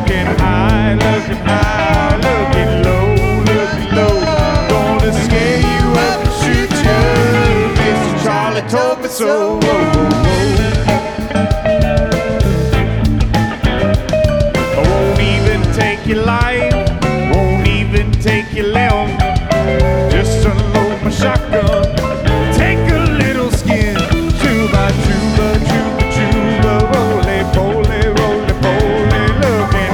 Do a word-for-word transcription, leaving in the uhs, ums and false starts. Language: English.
looking high, looking high, looking low, looking low. Gonna scare you up and shoot you. Mister Charlie told me so. Oh, oh, oh. I won't even take your life, won't even take your limb. Just unload my shotgun.